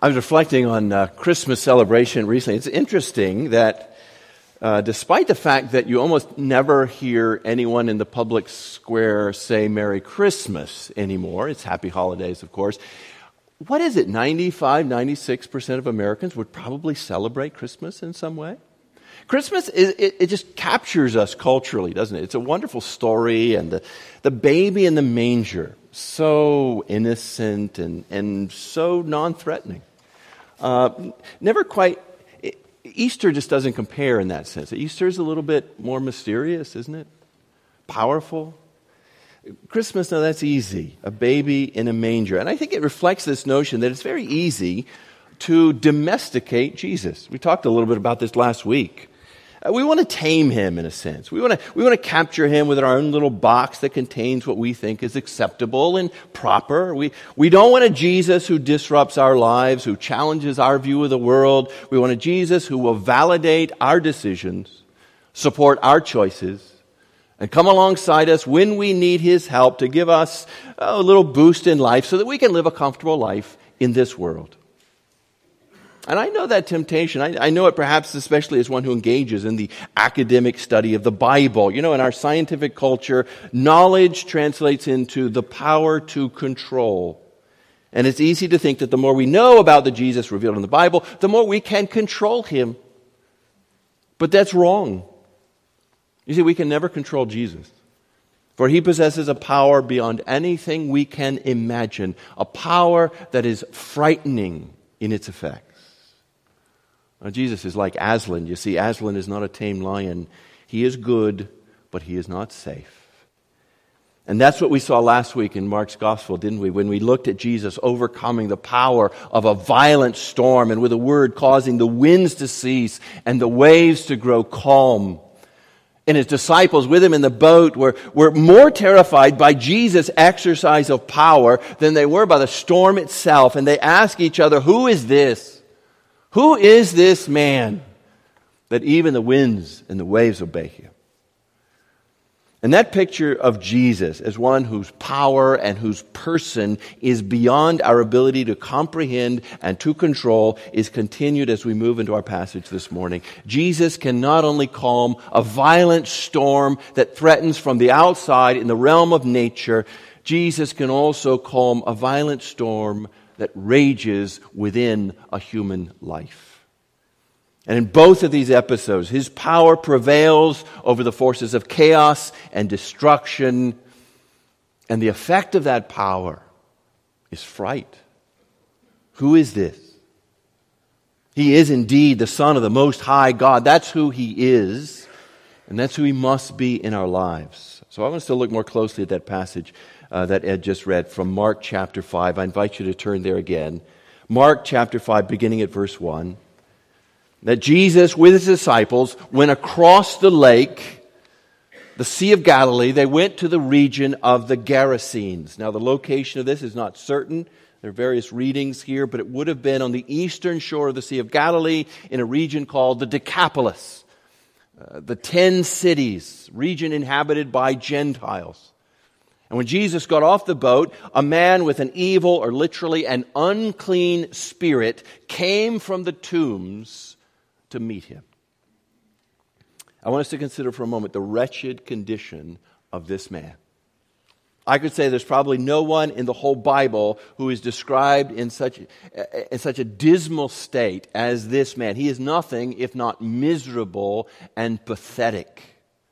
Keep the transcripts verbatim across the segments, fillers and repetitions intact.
I was reflecting on uh, Christmas celebration recently. It's interesting that uh, despite the fact that you almost never hear anyone in the public square say Merry Christmas anymore, it's Happy Holidays, of course, what is it, ninety-five, ninety-six percent of Americans would probably celebrate Christmas in some way? Christmas, is, it, it just captures us culturally, doesn't it? It's a wonderful story, and the, the baby in the manger, so innocent and, and so non-threatening. Uh, never quite, Easter just doesn't compare in that sense. Easter is a little bit more mysterious, isn't it? Powerful. Christmas, no, that's easy. A baby in a manger. And I think it reflects this notion that it's very easy to domesticate Jesus. We talked a little bit about this last week. Uh, we want to tame him in a sense. We want to we want to capture him with our own little box that contains what we think is acceptable and proper. We we don't want a Jesus who disrupts our lives, who challenges our view of the world. We want a Jesus who will validate our decisions, support our choices, and come alongside us when we need his help to give us a little boost in life so that we can live a comfortable life in this world. And I know that temptation. I, I know it perhaps especially as one who engages in the academic study of the Bible. You know, in our scientific culture, knowledge translates into the power to control. And it's easy to think that the more we know about the Jesus revealed in the Bible, the more we can control him. But that's wrong. You see, we can never control Jesus. For he possesses a power beyond anything we can imagine. A power that is frightening in its effects. Now, Jesus is like Aslan. You see, Aslan is not a tame lion. He is good, but he is not safe. And that's what we saw last week in Mark's Gospel, didn't we? When we looked at Jesus overcoming the power of a violent storm and with a word causing the winds to cease and the waves to grow calm. And his disciples with him in the boat were, were more terrified by Jesus' exercise of power than they were by the storm itself. And they asked each other, who is this? Who is this man that even the winds and the waves obey him? And that picture of Jesus as one whose power and whose person is beyond our ability to comprehend and to control is continued as we move into our passage this morning. Jesus can not only calm a violent storm that threatens from the outside in the realm of nature, Jesus can also calm a violent storm that rages within a human life. And in both of these episodes, his power prevails over the forces of chaos and destruction. And the effect of that power is fright. Who is this? He is indeed the Son of the Most High God. That's who he is. And that's who he must be in our lives. So I want us to look more closely at that passage uh, that Ed just read from Mark chapter five. I invite you to turn there again. Mark chapter five, beginning at verse one. That Jesus, with his disciples, went across the lake, the Sea of Galilee. They went to the region of the Gerasenes. Now, the location of this is not certain. There are various readings here, but it would have been on the eastern shore of the Sea of Galilee in a region called the Decapolis. Uh, the ten cities, region inhabited by Gentiles. And when Jesus got off the boat, a man with an evil, or literally an unclean spirit, came from the tombs to meet him. I want us to consider for a moment the wretched condition of this man. I could say there's probably no one in the whole Bible who is described in such, in such a dismal state as this man. He is nothing if not miserable and pathetic.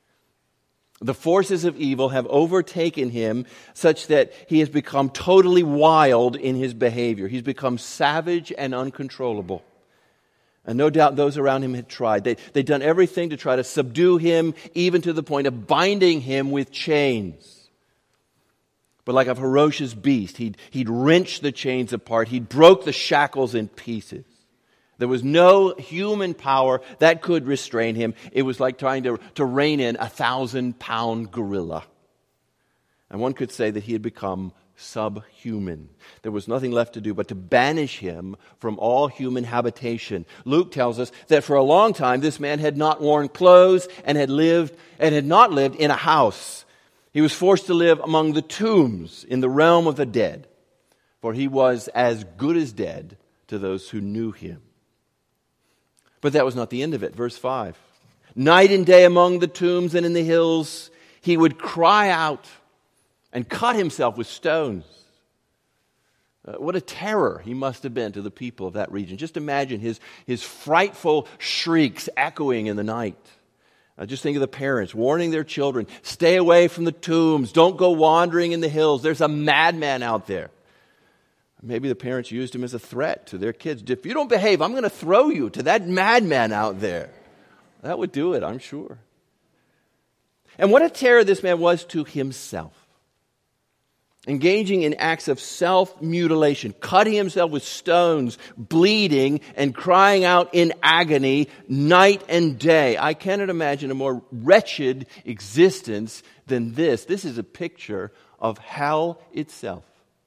The forces of evil have overtaken him such that he has become totally wild in his behavior. He's become savage and uncontrollable. And no doubt those around him had tried. They, they'd done everything to try to subdue him, even to the point of binding him with chains. But like a ferocious beast, he'd, he'd wrenched the chains apart. He'd broke the shackles in pieces. There was no human power that could restrain him. It was like trying to, to rein in a thousand-pound gorilla. And one could say that he had become subhuman. There was nothing left to do but to banish him from all human habitation. Luke tells us that for a long time this man had not worn clothes and had lived and had not lived in a house. He was forced to live among the tombs in the realm of the dead, for he was as good as dead to those who knew him. But that was not the end of it. Verse five. Night and day among the tombs and in the hills, he would cry out and cut himself with stones. Uh, what a terror he must have been to the people of that region. Just imagine his, his frightful shrieks echoing in the night. Uh, just think of the parents warning their children, stay away from the tombs, don't go wandering in the hills. There's a madman out there. Maybe the parents used him as a threat to their kids. If you don't behave, I'm going to throw you to that madman out there. That would do it, I'm sure. And what a terror this man was to himself. Engaging in acts of self-mutilation, cutting himself with stones, bleeding, and crying out in agony night and day. I cannot imagine a more wretched existence than this. This is a picture of hell itself.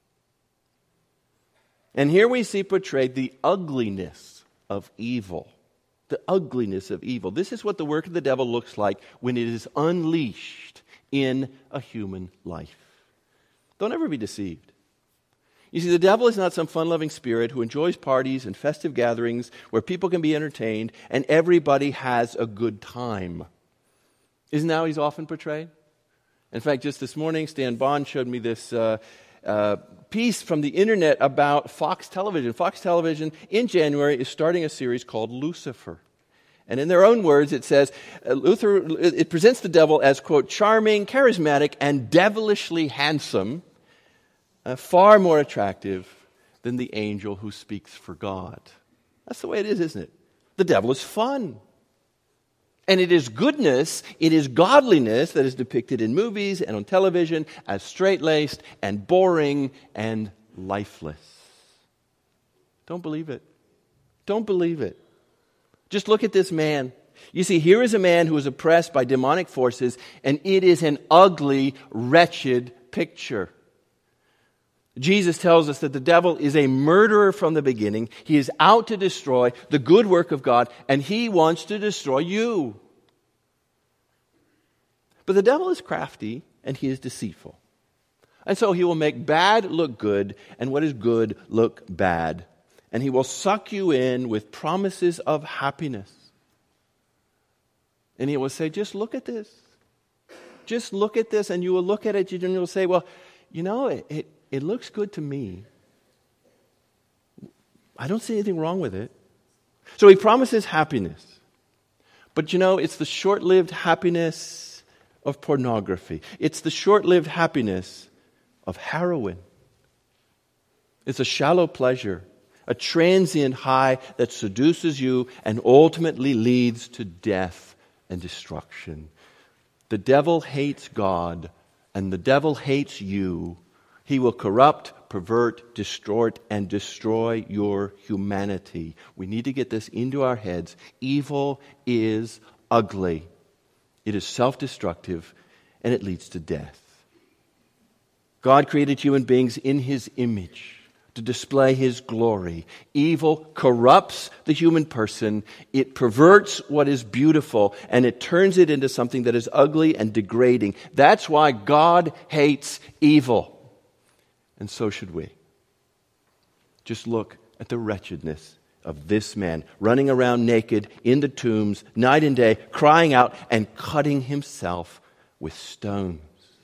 And here we see portrayed the ugliness of evil. The ugliness of evil. This is what the work of the devil looks like when it is unleashed in a human life. Don't ever be deceived. You see, the devil is not some fun-loving spirit who enjoys parties and festive gatherings where people can be entertained and everybody has a good time. Isn't that how he's often portrayed? In fact, just this morning, Stan Bond showed me this uh, uh, piece from the internet about Fox Television. Fox Television, in January, is starting a series called Lucifer. And in their own words, it says, uh, Luther, it presents the devil as, quote, charming, charismatic, and devilishly handsome, uh, far more attractive than the angel who speaks for God. That's the way it is, isn't it? The devil is fun. And it is goodness, it is godliness that is depicted in movies and on television as straight-laced and boring and lifeless. Don't believe it. Don't believe it. Just look at this man. You see, here is a man who is oppressed by demonic forces, and it is an ugly, wretched picture. Jesus tells us that the devil is a murderer from the beginning. He is out to destroy the good work of God, and he wants to destroy you. But the devil is crafty, and he is deceitful. And so he will make bad look good, and what is good look bad. And he will suck you in with promises of happiness. And he will say, just look at this. Just look at this, and you will look at it, and you'll say, well, you know, it, it, it looks good to me. I don't see anything wrong with it. So he promises happiness. But you know, it's the short-lived happiness of pornography. It's the short-lived happiness of heroin. It's a shallow pleasure, a transient high that seduces you and ultimately leads to death and destruction. The devil hates God, and the devil hates you. He will corrupt, pervert, distort, and destroy your humanity. We need to get this into our heads. Evil is ugly. It is self-destructive, and it leads to death. God created human beings in His image to display His glory. Evil corrupts the human person. It perverts what is beautiful, and it turns it into something that is ugly and degrading. That's why God hates evil. And so should we. Just look at the wretchedness of this man running around naked in the tombs night and day, crying out and cutting himself with stones.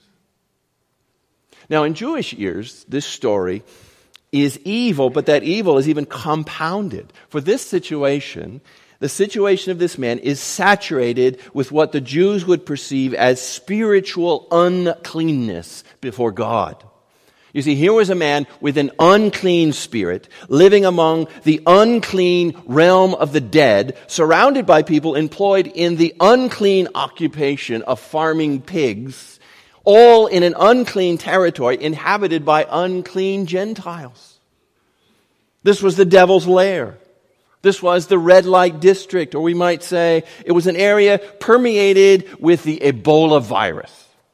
Now, in Jewish ears, this story is evil, but that evil is even compounded. For this situation, the situation of this man is saturated with what the Jews would perceive as spiritual uncleanness before God. You see, here was a man with an unclean spirit, living among the unclean realm of the dead, surrounded by people employed in the unclean occupation of farming pigs, all in an unclean territory inhabited by unclean Gentiles. This was the devil's lair. This was the red light district, or we might say it was an area permeated with the Ebola virus.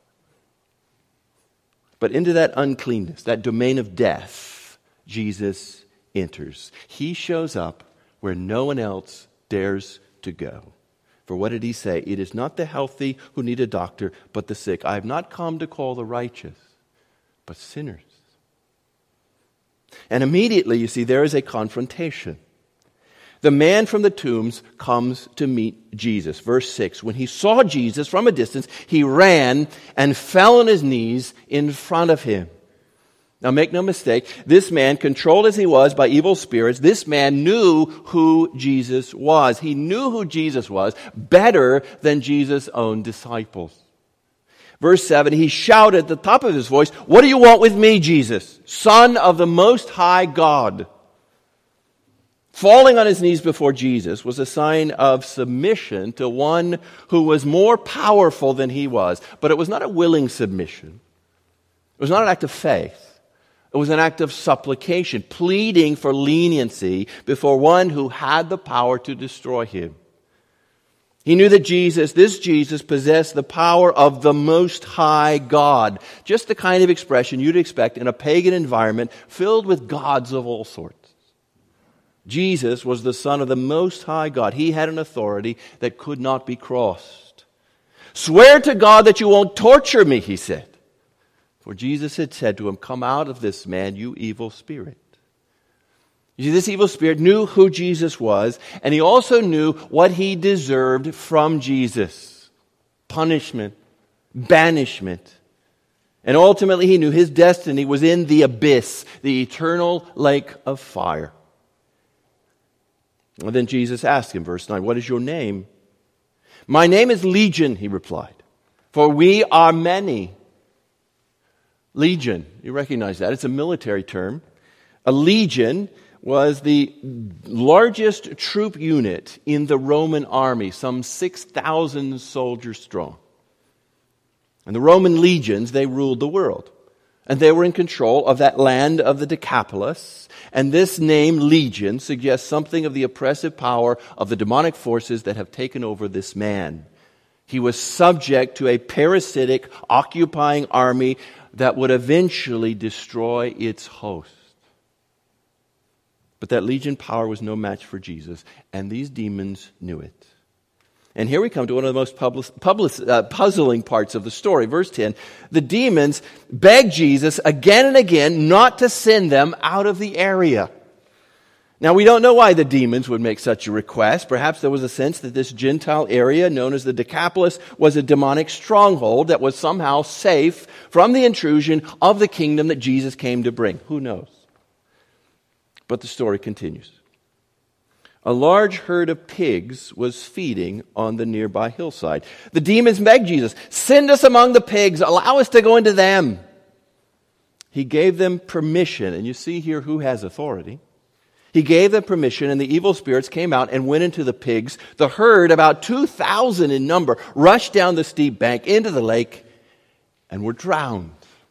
But into that uncleanness, that domain of death, Jesus enters. He shows up where no one else dares to go. For what did He say? It is not the healthy who need a doctor, but the sick. I have not come to call the righteous, but sinners. And immediately, you see, there is a confrontation. The man from the tombs comes to meet Jesus. Verse six, when he saw Jesus from a distance, he ran and fell on his knees in front of him. Now make no mistake, this man, controlled as he was by evil spirits, this man knew who Jesus was. He knew who Jesus was better than Jesus' own disciples. Verse seven, he shouted at the top of his voice, "What do you want with me, Jesus, Son of the Most High God?" Falling on his knees before Jesus was a sign of submission to one who was more powerful than he was. But it was not a willing submission. It was not an act of faith. It was an act of supplication, pleading for leniency before one who had the power to destroy him. He knew that Jesus, this Jesus, possessed the power of the Most High God. Just the kind of expression you'd expect in a pagan environment filled with gods of all sorts. Jesus was the Son of the Most High God. He had an authority that could not be crossed. "Swear to God that you won't torture me," he said. For Jesus had said to him, "Come out of this man, you evil spirit." You see, this evil spirit knew who Jesus was, and he also knew what he deserved from Jesus. Punishment, banishment. And ultimately he knew his destiny was in the abyss, the eternal lake of fire. And then Jesus asked him, verse nine, "What is your name?" "My name is Legion," he replied, "for we are many." Legion, you recognize that. It's a military term. A legion was the largest troop unit in the Roman army, some six thousand soldiers strong. And the Roman legions, they ruled the world. And they were in control of that land of the Decapolis. And this name, Legion, suggests something of the oppressive power of the demonic forces that have taken over this man. He was subject to a parasitic, occupying army that would eventually destroy its host. But that legion power was no match for Jesus, and these demons knew it. And here we come to one of the most public, public, uh, puzzling parts of the story. Verse ten, the demons begged Jesus again and again not to send them out of the area. Now, we don't know why the demons would make such a request. Perhaps there was a sense that this Gentile area, known as the Decapolis, was a demonic stronghold that was somehow safe from the intrusion of the kingdom that Jesus came to bring. Who knows? But the story continues. A large herd of pigs was feeding on the nearby hillside. The demons begged Jesus, "Send us among the pigs, allow us to go into them." He gave them permission, and you see here who has authority. He gave them permission, and the evil spirits came out and went into the pigs. The herd, about two thousand in number, rushed down the steep bank into the lake and were drowned.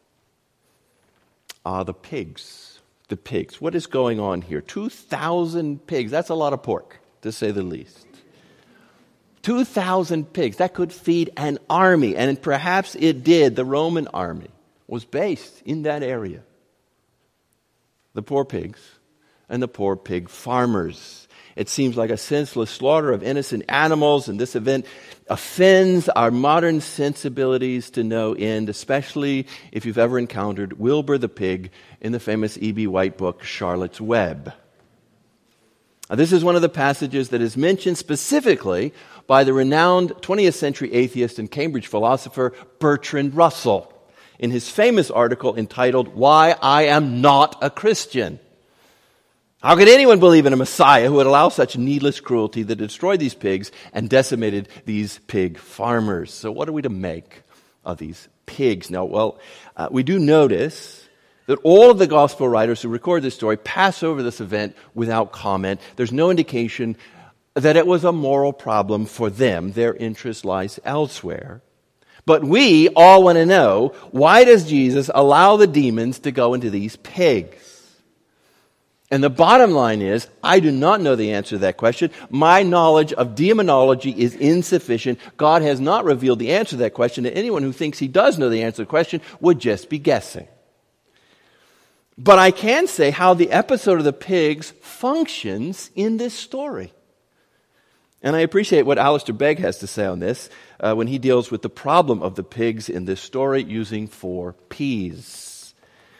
Ah, the pigs. The pigs. What is going on here? two thousand pigs. That's a lot of pork, to say the least. two thousand pigs. That could feed an army. And perhaps it did. The Roman army was based in that area. The poor pigs and the poor pig farmers. It seems like a senseless slaughter of innocent animals, and this event offends our modern sensibilities to no end, especially if you've ever encountered Wilbur the pig in the famous E B. White book, Charlotte's Web. Now, this is one of the passages that is mentioned specifically by the renowned twentieth century atheist and Cambridge philosopher Bertrand Russell in his famous article entitled, "Why I Am Not a Christian." How could anyone believe in a Messiah who would allow such needless cruelty that destroyed these pigs and decimated these pig farmers? So what are we to make of these pigs? Now, well, uh, we do notice that all of the gospel writers who record this story pass over this event without comment. There's no indication that it was a moral problem for them. Their interest lies elsewhere. But we all want to know, why does Jesus allow the demons to go into these pigs? And the bottom line is, I do not know the answer to that question. My knowledge of demonology is insufficient. God has not revealed the answer to that question, and anyone who thinks he does know the answer to the question would just be guessing. But I can say how the episode of the pigs functions in this story. And I appreciate what Alistair Begg has to say on this uh, when he deals with the problem of the pigs in this story using four P's.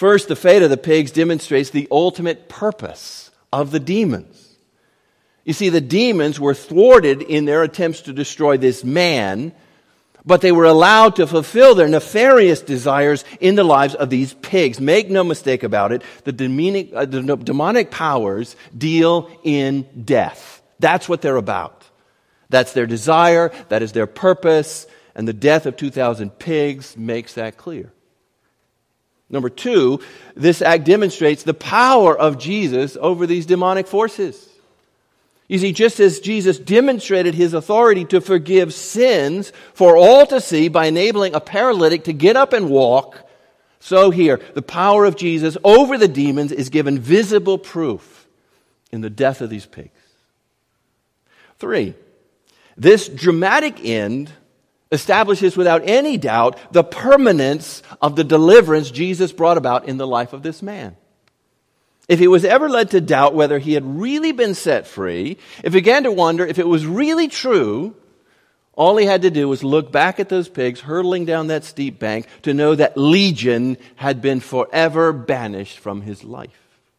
First, the fate of the pigs demonstrates the ultimate purpose of the demons. You see, the demons were thwarted in their attempts to destroy this man, but they were allowed to fulfill their nefarious desires in the lives of these pigs. Make no mistake about it, the demonic, uh, the demonic powers deal in death. That's what they're about. That's their desire, that is their purpose, and the death of two thousand pigs makes that clear. Number two, this act demonstrates the power of Jesus over these demonic forces. You see, just as Jesus demonstrated his authority to forgive sins for all to see by enabling a paralytic to get up and walk, so here, the power of Jesus over the demons is given visible proof in the death of these pigs. Three, this dramatic end establishes without any doubt the permanence of the deliverance Jesus brought about in the life of this man. If he was ever led to doubt whether he had really been set free, if he began to wonder if it was really true, all he had to do was look back at those pigs hurtling down that steep bank to know that Legion had been forever banished from his life.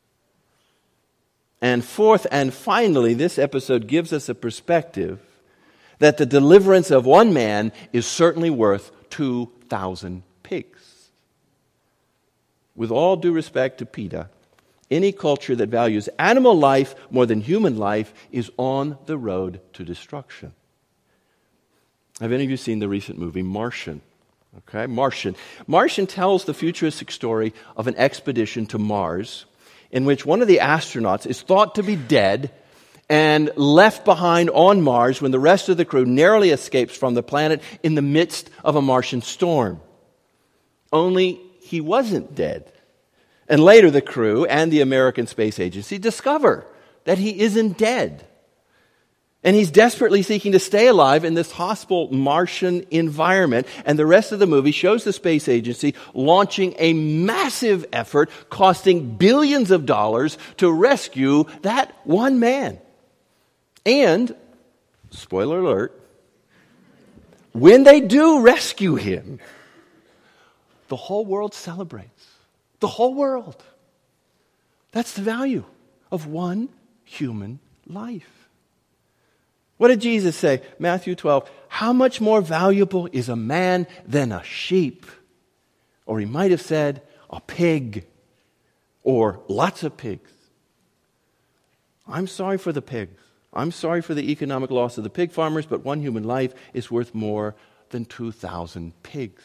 And fourth and finally, this episode gives us a perspective that the deliverance of one man is certainly worth two thousand pigs. With all due respect to PETA, any culture that values animal life more than human life is on the road to destruction. Have any of you seen the recent movie Martian? Okay, Martian. Martian tells the futuristic story of an expedition to Mars in which one of the astronauts is thought to be dead and left behind on Mars when the rest of the crew narrowly escapes from the planet in the midst of a Martian storm. Only he wasn't dead. And later the crew and the American Space Agency discover that he isn't dead. And he's desperately seeking to stay alive in this hostile Martian environment. And the rest of the movie shows the space agency launching a massive effort costing billions of dollars to rescue that one man. And, spoiler alert, when they do rescue him, the whole world celebrates. The whole world. That's the value of one human life. What did Jesus say? Matthew twelve, how much more valuable is a man than a sheep? Or he might have said, a pig. Or lots of pigs. I'm sorry for the pigs. I'm sorry for the economic loss of the pig farmers, but one human life is worth more than two thousand pigs.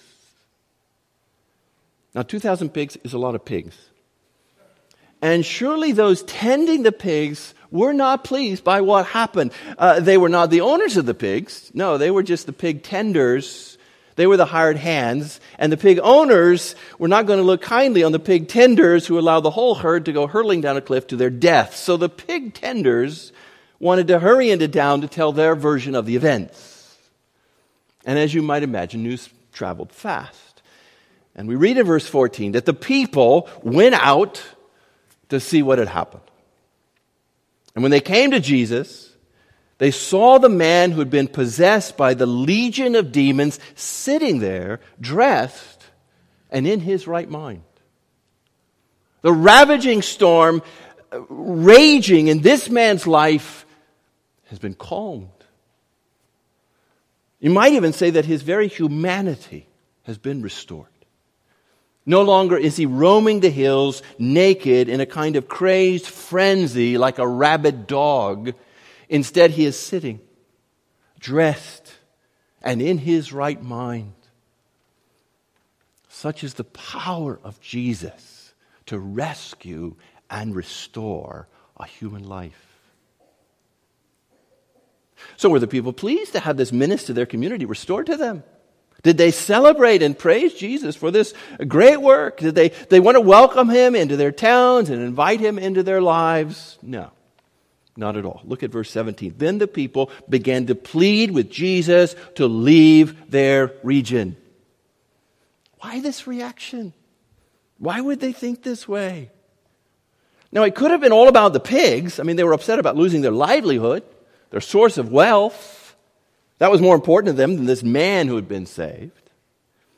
Now, two thousand pigs is a lot of pigs. And surely those tending the pigs were not pleased by what happened. Uh, they were not the owners of the pigs. No, they were just the pig tenders. They were the hired hands. And the pig owners were not going to look kindly on the pig tenders who allowed the whole herd to go hurtling down a cliff to their death. So the pig tenders wanted to hurry into town to tell their version of the events. And as you might imagine, news traveled fast. And we read in verse fourteen that the people went out to see what had happened. And when they came to Jesus, they saw the man who had been possessed by the legion of demons sitting there, dressed and in his right mind. The ravaging storm raging in this man's life has been calmed. You might even say that his very humanity has been restored. No longer is he roaming the hills naked in a kind of crazed frenzy like a rabid dog. Instead, he is sitting, dressed, and in his right mind. Such is the power of Jesus to rescue and restore a human life. So were the people pleased to have this menace to their community restored to them? Did they celebrate and praise Jesus for this great work? Did they, they want to welcome him into their towns and invite him into their lives? No, not at all. Look at verse seventeen. Then the people began to plead with Jesus to leave their region. Why this reaction? Why would they think this way? Now, it could have been all about the pigs. I mean, they were upset about losing their livelihood, their source of wealth. That was more important to them than this man who had been saved.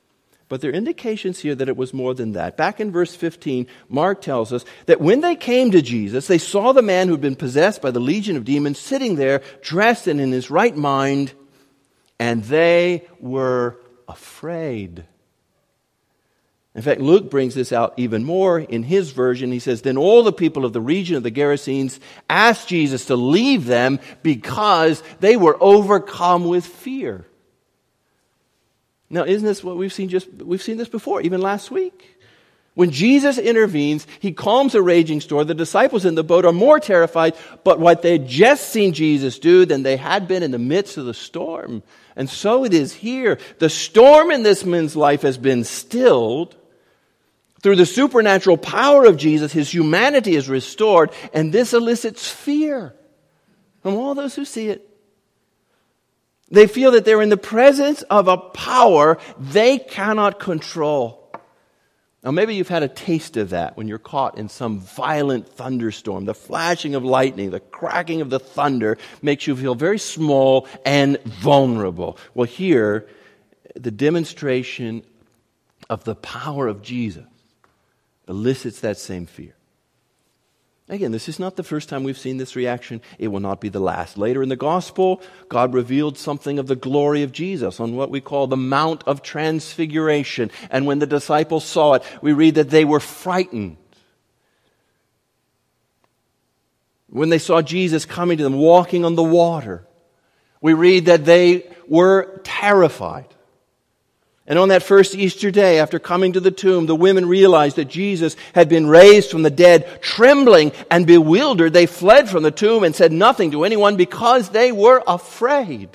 But there are indications here that it was more than that. Back in verse fifteen, Mark tells us that when they came to Jesus, they saw the man who had been possessed by the legion of demons sitting there, dressed and in his right mind, and they were afraid. In fact, Luke brings this out even more in his version. He says, then all the people of the region of the Gerasenes asked Jesus to leave them because they were overcome with fear. Now, isn't this what we've seen just, we've seen this before, even last week? When Jesus intervenes, he calms a raging storm. The disciples in the boat are more terrified, but what they'd just seen Jesus do than they had been in the midst of the storm. And so it is here. The storm in this man's life has been stilled. Through the supernatural power of Jesus, his humanity is restored, and this elicits fear from all those who see it. They feel that they're in the presence of a power they cannot control. Now, maybe you've had a taste of that when you're caught in some violent thunderstorm. The flashing of lightning, the cracking of the thunder makes you feel very small and vulnerable. Well, here, the demonstration of the power of Jesus elicits that same fear. Again, this is not the first time we've seen this reaction. It will not be the last. Later in the gospel, God revealed something of the glory of Jesus on what we call the Mount of Transfiguration. And when the disciples saw it, we read that they were frightened. When they saw Jesus coming to them, walking on the water, we read that they were terrified. And on that first Easter day, after coming to the tomb, the women realized that Jesus had been raised from the dead. Trembling and bewildered, they fled from the tomb and said nothing to anyone because they were afraid.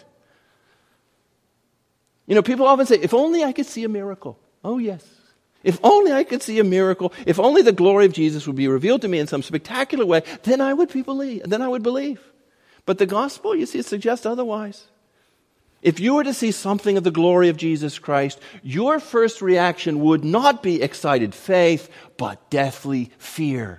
You know, people often say, if only I could see a miracle. Oh, yes. If only I could see a miracle. If only the glory of Jesus would be revealed to me in some spectacular way, then I would be believe. Then I would believe. But the gospel, you see, it suggests otherwise. If you were to see something of the glory of Jesus Christ, your first reaction would not be excited faith, but deathly fear.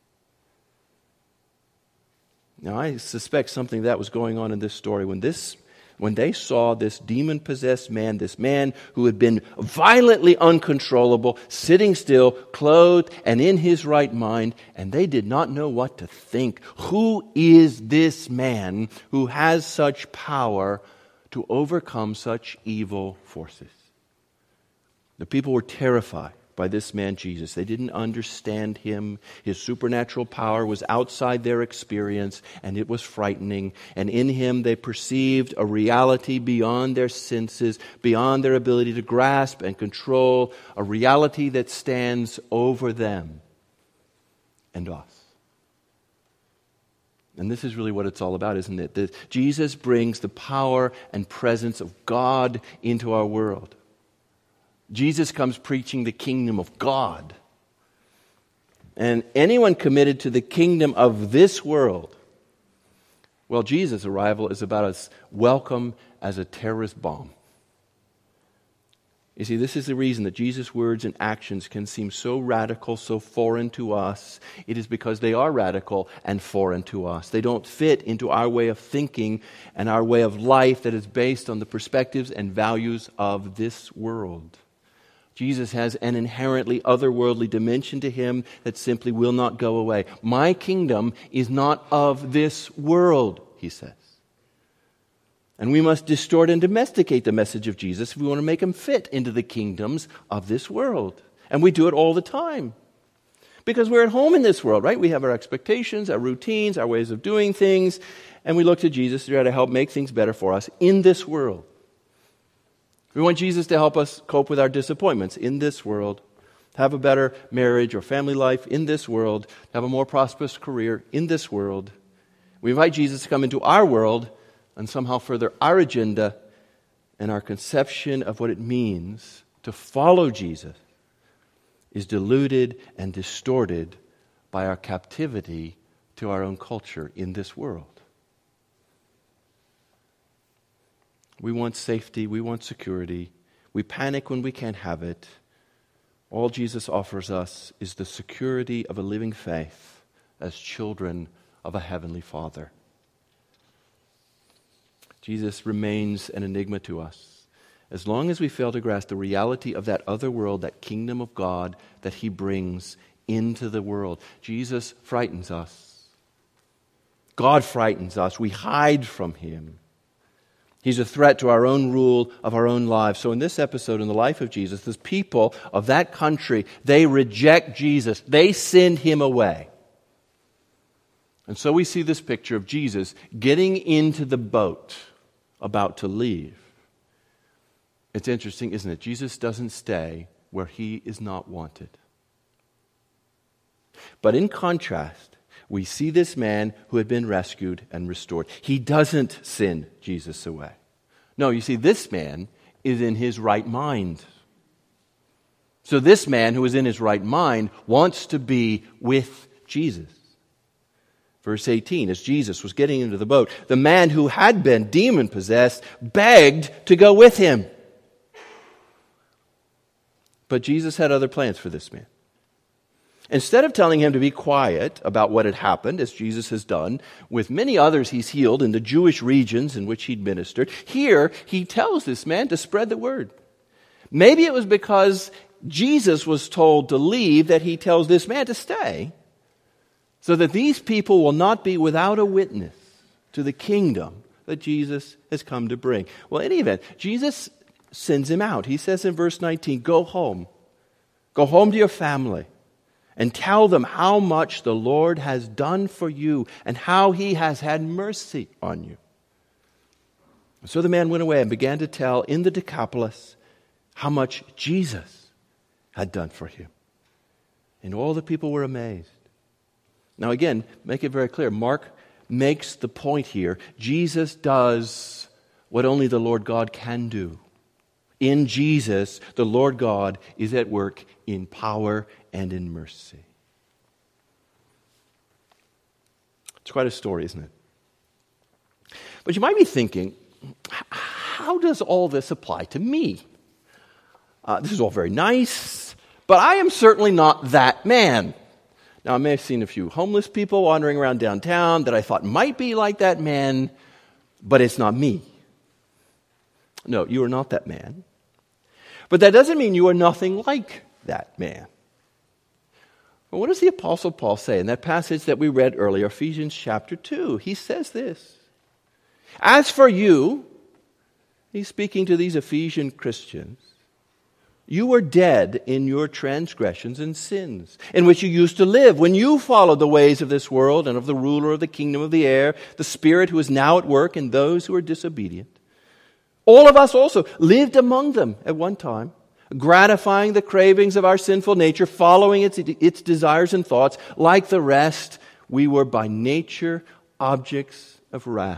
Now, I suspect something that was going on in this story. When this, when they saw this demon-possessed man, this man who had been violently uncontrollable, sitting still, clothed, and in his right mind, and they did not know what to think. Who is this man who has such power to overcome such evil forces? The people were terrified by this man Jesus. They didn't understand him. His supernatural power was outside their experience, and it was frightening. And in him they perceived a reality beyond their senses, beyond their ability to grasp and control, a reality that stands over them and us. And this is really what it's all about, isn't it? That Jesus brings the power and presence of God into our world. Jesus comes preaching the kingdom of God. And anyone committed to the kingdom of this world, well, Jesus' arrival is about as welcome as a terrorist bomb. You see, this is the reason that Jesus' words and actions can seem so radical, so foreign to us. It is because they are radical and foreign to us. They don't fit into our way of thinking and our way of life that is based on the perspectives and values of this world. Jesus has an inherently otherworldly dimension to him that simply will not go away. My kingdom is not of this world, he says. And we must distort and domesticate the message of Jesus if we want to make him fit into the kingdoms of this world. And we do it all the time. Because we're at home in this world, right? We have our expectations, our routines, our ways of doing things, and we look to Jesus to try to help make things better for us in this world. We want Jesus to help us cope with our disappointments in this world, have a better marriage or family life in this world, have a more prosperous career in this world. We invite Jesus to come into our world and somehow further our agenda and our conception of what it means to follow Jesus is diluted and distorted by our captivity to our own culture in this world. We want safety, we want security, we panic when we can't have it. All Jesus offers us is the security of a living faith as children of a heavenly Father. Jesus remains an enigma to us. as long as we fail to grasp the reality of that other world, that kingdom of God that he brings into the world. Jesus frightens us. God frightens us. We hide from him. He's a threat to our own rule of our own lives. So in this episode, in the life of Jesus, the people of that country, they reject Jesus. They send him away. And so we see this picture of Jesus getting into the boat, about to leave. It's interesting, isn't it? Jesus doesn't stay where he is not wanted. But in contrast, we see this man who had been rescued and restored. He doesn't send Jesus away. No, you see, this man is in his right mind. So this man who is in his right mind wants to be with Jesus. Verse eighteen, as Jesus was getting into the boat, the man who had been demon-possessed begged to go with him. But Jesus had other plans for this man. Instead of telling him to be quiet about what had happened, as Jesus has done with many others he's healed in the Jewish regions in which he'd ministered, here he tells this man to spread the word. Maybe it was because Jesus was told to leave that he tells this man to stay, so that these people will not be without a witness to the kingdom that Jesus has come to bring. Well, in any event, Jesus sends him out. He says in verse nineteen, go home. Go home to your family and tell them how much the Lord has done for you and how he has had mercy on you. So the man went away and began to tell in the Decapolis how much Jesus had done for him. And all the people were amazed. Now again, make it very clear, Mark makes the point here. Jesus does what only the Lord God can do. In Jesus, the Lord God is at work in power and in mercy. It's quite a story, isn't it? But you might be thinking, how does all this apply to me? Uh, this is all very nice, but I am certainly not that man. Now, I may have seen a few homeless people wandering around downtown that I thought might be like that man, but it's not me. No, you are not that man. But that doesn't mean you are nothing like that man. Well, what does the Apostle Paul say in that passage that we read earlier, Ephesians chapter two? He says this. As for you, he's speaking to these Ephesian Christians, you were dead in your transgressions and sins, in which you used to live when you followed the ways of this world and of the ruler of the kingdom of the air, the spirit who is now at work in those who are disobedient. All of us also lived among them at one time, gratifying the cravings of our sinful nature, following its, its desires and thoughts. Like the rest, we were by nature objects of wrath.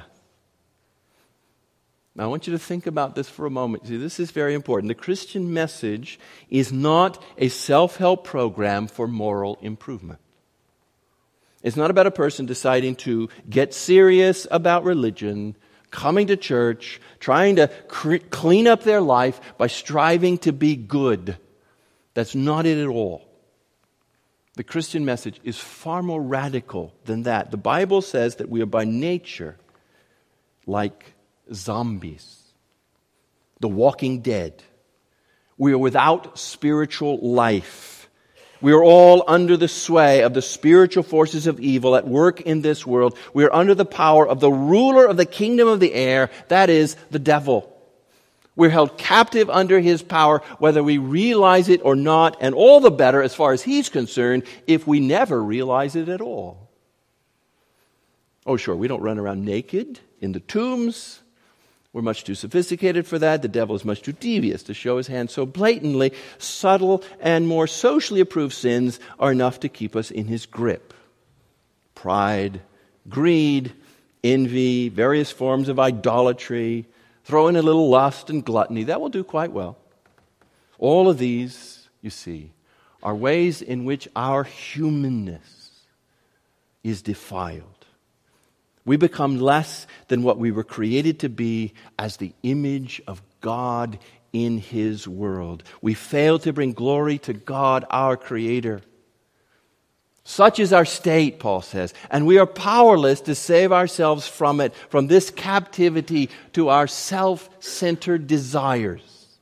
Now, I want you to think about this for a moment. See, this is very important. The Christian message is not a self-help program for moral improvement. It's not about a person deciding to get serious about religion, coming to church, trying to cre- clean up their life by striving to be good. That's not it at all. The Christian message is far more radical than that. The Bible says that we are by nature like zombies, the walking dead. We are without spiritual life. We are all under the sway of the spiritual forces of evil at work in this world. We are under the power of the ruler of the kingdom of the air, that is, the devil. We're held captive under his power, whether we realize it or not, and all the better as far as he's concerned if we never realize it at all. Oh, sure, we don't run around naked in the tombs. We're much too sophisticated for that. The devil is much too devious to show his hand so blatantly. Subtle and more socially approved sins are enough to keep us in his grip. Pride, greed, envy, various forms of idolatry, throw in a little lust and gluttony. That will do quite well. All of these, you see, are ways in which our humanness is defiled. We become less than what we were created to be as the image of God in his world. We fail to bring glory to God, our Creator. Such is our state, Paul says, and we are powerless to save ourselves from it, from this captivity to our self-centered desires.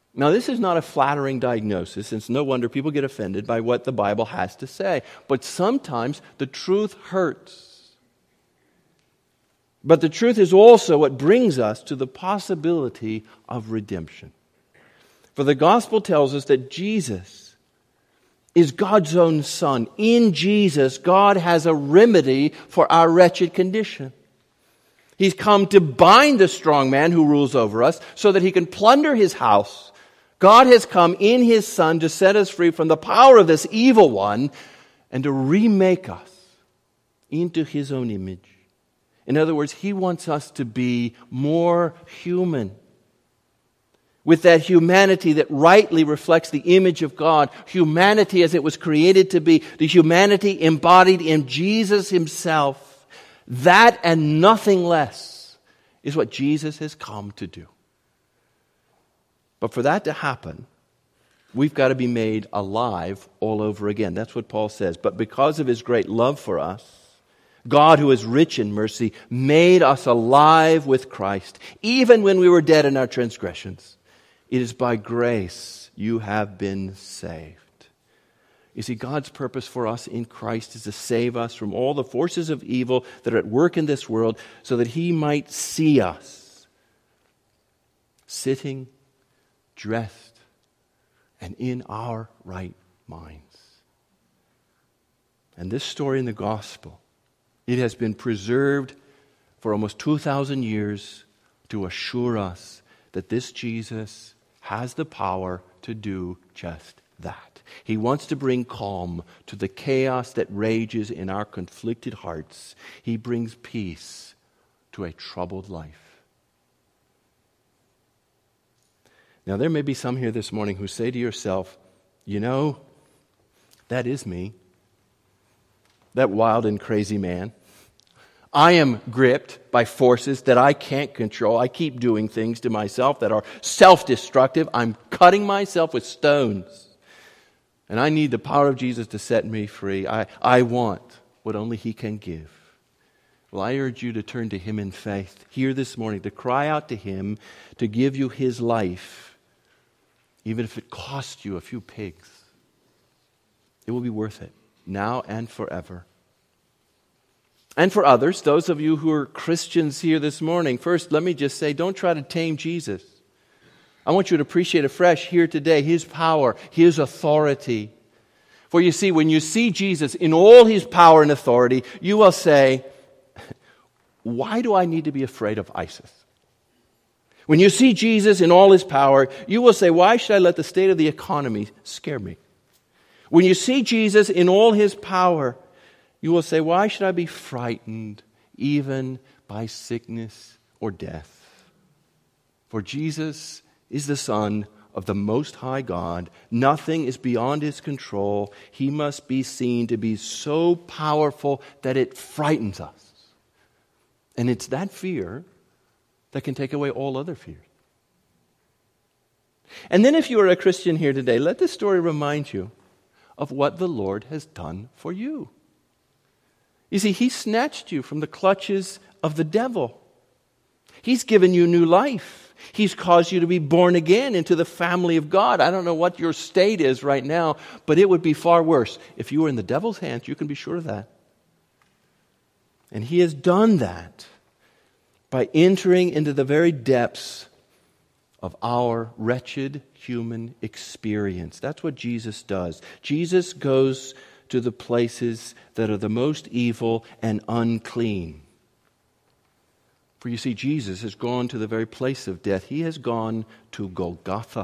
Now, this is not a flattering diagnosis. It's no wonder people get offended by what the Bible has to say. But sometimes the truth hurts. But the truth is also what brings us to the possibility of redemption. For the gospel tells us that Jesus is God's own Son. In Jesus, God has a remedy for our wretched condition. He's come to bind the strong man who rules over us so that he can plunder his house. God has come in His Son to set us free from the power of this evil one and to remake us into His own image. In other words, He wants us to be more human. With that humanity that rightly reflects the image of God, humanity as it was created to be, the humanity embodied in Jesus Himself, that and nothing less is what Jesus has come to do. But for that to happen, we've got to be made alive all over again. That's what Paul says. But because of His great love for us, God, who is rich in mercy, made us alive with Christ, even when we were dead in our transgressions. It is by grace you have been saved. You see, God's purpose for us in Christ is to save us from all the forces of evil that are at work in this world so that He might see us sitting, dressed, and in our right minds. And this story in the gospel, it has been preserved for almost two thousand years to assure us that this Jesus has the power to do just that. He wants to bring calm to the chaos that rages in our conflicted hearts. He brings peace to a troubled life. Now, there may be some here this morning who say to yourself, you know, that is me. That wild and crazy man. I am gripped by forces that I can't control. I keep doing things to myself that are self-destructive. I'm cutting myself with stones. And I need the power of Jesus to set me free. I, I want what only He can give. Well, I urge you to turn to Him in faith here this morning, to cry out to Him to give you His life. Even if it costs you a few pigs, it will be worth it, now and forever. And for others, those of you who are Christians here this morning, first, let me just say, don't try to tame Jesus. I want you to appreciate afresh here today His power, His authority. For you see, when you see Jesus in all His power and authority, you will say, why do I need to be afraid of ISIS? When you see Jesus in all His power, you will say, why should I let the state of the economy scare me? When you see Jesus in all His power, you will say, why should I be frightened even by sickness or death? For Jesus is the Son of the Most High God. Nothing is beyond His control. He must be seen to be so powerful that it frightens us. And it's that fear that can take away all other fears. And then if you are a Christian here today, let this story remind you of what the Lord has done for you. You see, He snatched you from the clutches of the devil. He's given you new life. He's caused you to be born again into the family of God. I don't know what your state is right now, but it would be far worse. If you were in the devil's hands, you can be sure of that. And He has done that by entering into the very depths of our wretched human experience. That's what Jesus does. Jesus goes to the places that are the most evil and unclean. For you see, Jesus has gone to the very place of death. He has gone to Golgotha.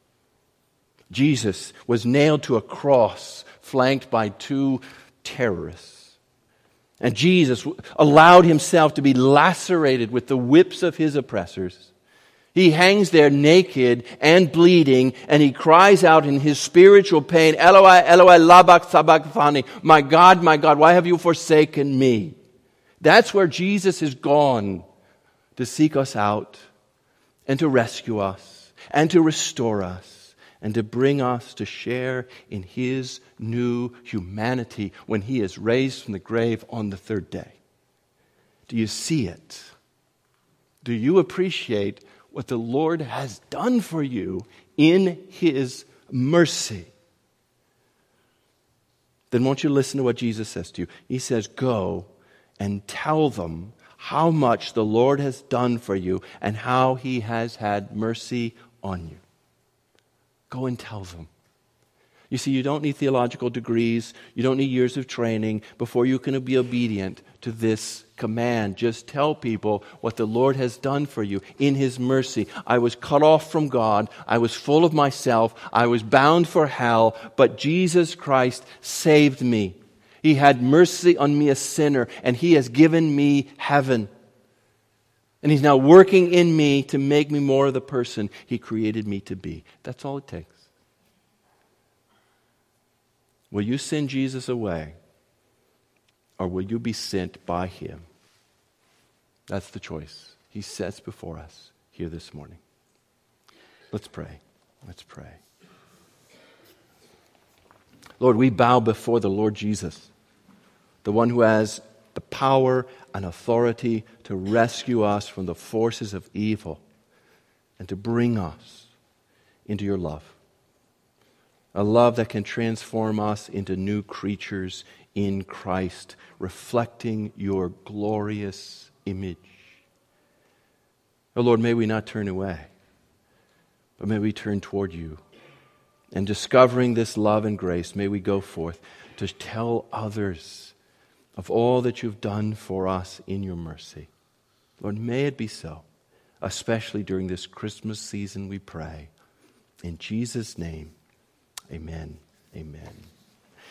Jesus was nailed to a cross flanked by two terrorists. And Jesus allowed Himself to be lacerated with the whips of His oppressors. He hangs there naked and bleeding, and He cries out in His spiritual pain, Eloi, Eloi, lama sabachthani, my God, my God, why have you forsaken me? That's where Jesus has gone to seek us out and to rescue us and to restore us and to bring us to share in His new humanity when He is raised from the grave on the third day. Do you see it? Do you appreciate what the Lord has done for you in His mercy, then won't you listen to what Jesus says to you? He says, go and tell them how much the Lord has done for you and how He has had mercy on you. Go and tell them. You see, you don't need theological degrees. You don't need years of training before you can be obedient to this command. Just tell people what the Lord has done for you in His mercy. I was cut off from God. I was full of myself. I was bound for hell. But Jesus Christ saved me. He had mercy on me, a sinner, and He has given me heaven. And He's now working in me to make me more of the person He created me to be. That's all it takes. Will you send Jesus away, or will you be sent by Him? That's the choice He sets before us here this morning. Let's pray. Let's pray. Lord, we bow before the Lord Jesus, the one who has the power and authority to rescue us from the forces of evil and to bring us into your love. A love that can transform us into new creatures in Christ, reflecting your glorious image. Oh Lord, may we not turn away, but may we turn toward you. And discovering this love and grace, may we go forth to tell others of all that you've done for us in your mercy. Lord, may it be so, especially during this Christmas season, we pray. In Jesus' name, amen. Amen.